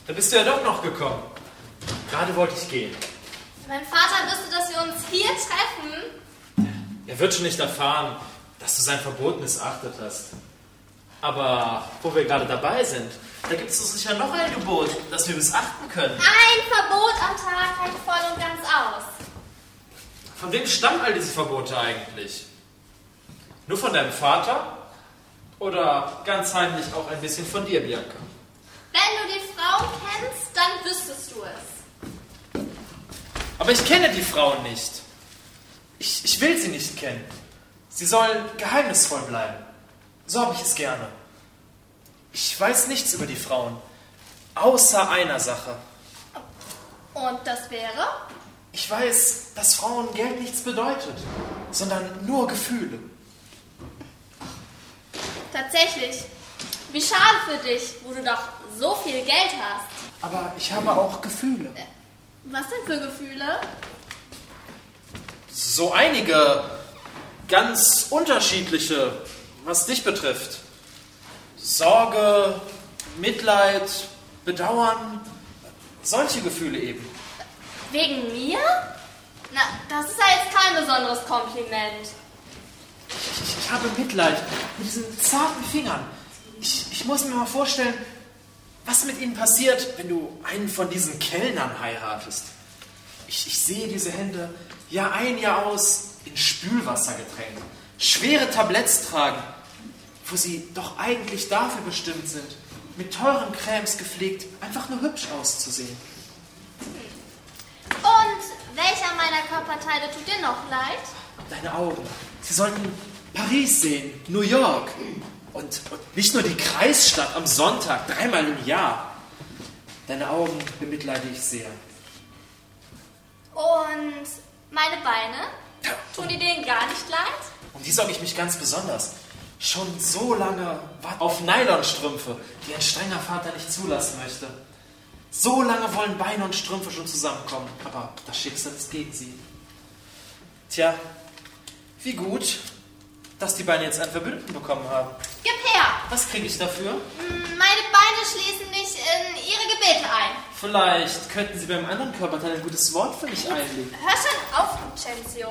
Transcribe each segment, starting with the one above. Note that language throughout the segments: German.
Da bist du ja doch noch gekommen. Gerade wollte ich gehen. Mein Vater wusste, dass wir uns hier treffen. Er wird schon nicht erfahren, dass du sein Verbot missachtet hast. Aber wo wir gerade dabei sind, da gibt es doch sicher noch ein Gebot, das wir missachten können. Ein Verbot am Tag reicht voll und ganz aus. Von wem stammen all diese Verbote eigentlich? Nur von deinem Vater? Oder ganz heimlich auch ein bisschen von dir, Bianca? Wenn du die Frauen kennst, dann wüsstest du es. Aber ich kenne die Frauen nicht. Ich will sie nicht kennen. Sie sollen geheimnisvoll bleiben. So habe ich es gerne. Ich weiß nichts über die Frauen, außer einer Sache. Und das wäre? Ich weiß, dass Frauengeld nichts bedeutet, sondern nur Gefühle. Tatsächlich. Wie schade für dich, wo du doch so viel Geld hast. Aber ich habe auch Gefühle. Was denn für Gefühle? So einige, ganz unterschiedliche, was dich betrifft. Sorge, Mitleid, Bedauern, solche Gefühle eben. Wegen mir? Na, das ist ja jetzt kein besonderes Kompliment. Ich habe Mitleid mit diesen zarten Fingern. Ich muss mir mal vorstellen, was mit ihnen passiert, wenn du einen von diesen Kellnern heiratest. Ich sehe diese Hände Jahr ein, Jahr aus in Spülwasser getränkt, schwere Tabletts tragen, wo sie doch eigentlich dafür bestimmt sind, mit teuren Cremes gepflegt, einfach nur hübsch auszusehen. Und welcher meiner Körperteile tut dir noch leid? Deine Augen. Sie sollten Paris sehen, New York. Und nicht nur die Kreisstadt am Sonntag, 3-mal im Jahr. Deine Augen bemitleide ich sehr. Und meine Beine? Tun die denen gar nicht leid? Um die sorge ich mich ganz besonders. Schon so lange auf Nylonstrümpfe, die ein strenger Vater nicht zulassen möchte. So lange wollen Beine und Strümpfe schon zusammenkommen, aber das Schicksal ist gegen sie. Tja, wie gut, dass die Beine jetzt einen Verbündeten bekommen haben. Gib her! Was kriege ich dafür? Meine Beine schließen mich in ihre Gebete ein. Vielleicht könnten Sie beim anderen Körperteil ein gutes Wort für mich einlegen. Hör schon auf, Lucentio.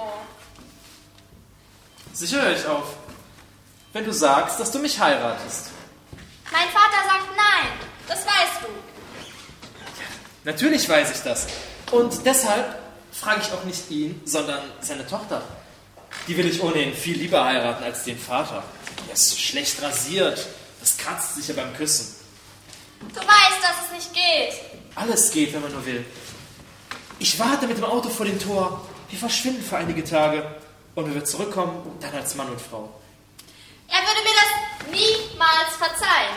Sicher höre ich auf. Wenn du sagst, dass du mich heiratest. Mein Vater sagt nein. Das weißt du. Natürlich weiß ich das. Und deshalb frage ich auch nicht ihn, sondern seine Tochter. Die will ich ohnehin viel lieber heiraten als den Vater. Er ist schlecht rasiert. Das kratzt sich ja beim Küssen. Du weißt, dass es nicht geht. Alles geht, wenn man nur will. Ich warte mit dem Auto vor dem Tor. Wir verschwinden für einige Tage. Und wenn wir zurückkommen, dann als Mann und Frau. Er würde mir das niemals verzeihen.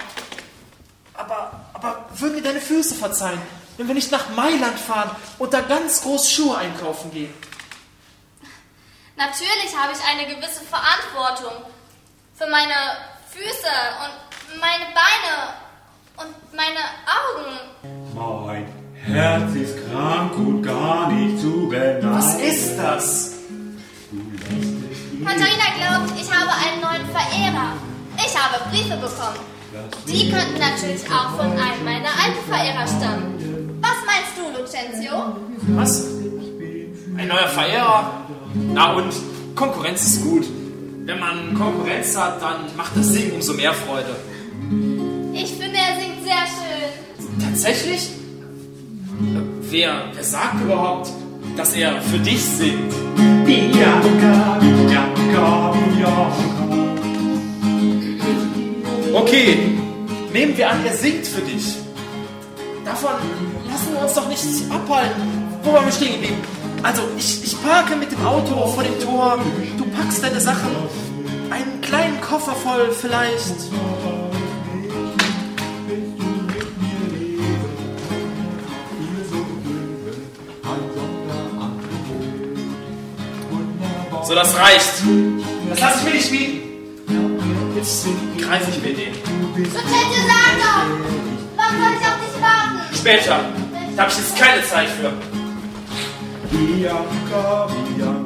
Aber würden mir deine Füße verzeihen, wenn wir nicht nach Mailand fahren und da ganz groß Schuhe einkaufen gehen? Natürlich habe ich eine gewisse Verantwortung für meine Füße und meine Beine und meine Augen. Mein Herz ist krank und gar nicht zu beneiden. Was ist das? Katharina glaubt, ich habe einen neuen Verehrer. Ich habe Briefe bekommen. Die könnten natürlich auch von einem meiner alten Verehrer stammen. Was meinst du, Lucentio? Was? Ein neuer Verehrer? Na und? Konkurrenz ist gut. Wenn man Konkurrenz hat, dann macht das Singen umso mehr Freude. Ich finde, er singt sehr schön. Tatsächlich? Wer sagt überhaupt, dass er für dich singt? Bianca, Bianca, Bianca. Okay, nehmen wir an, er singt für dich. Davon lassen wir uns doch nicht abhalten. Wo waren wir stehen geblieben? Also, ich parke mit dem Auto vor dem Tor. Du packst deine Sachen. Einen kleinen Koffer voll vielleicht. So, das reicht. Das lasse ich mir nicht bieten. Jetzt greife ich mir den. Lucentio, sag doch! Warum soll ich auf dich warten? Später. Da habe ich jetzt keine Zeit für. Bianca, Bianca.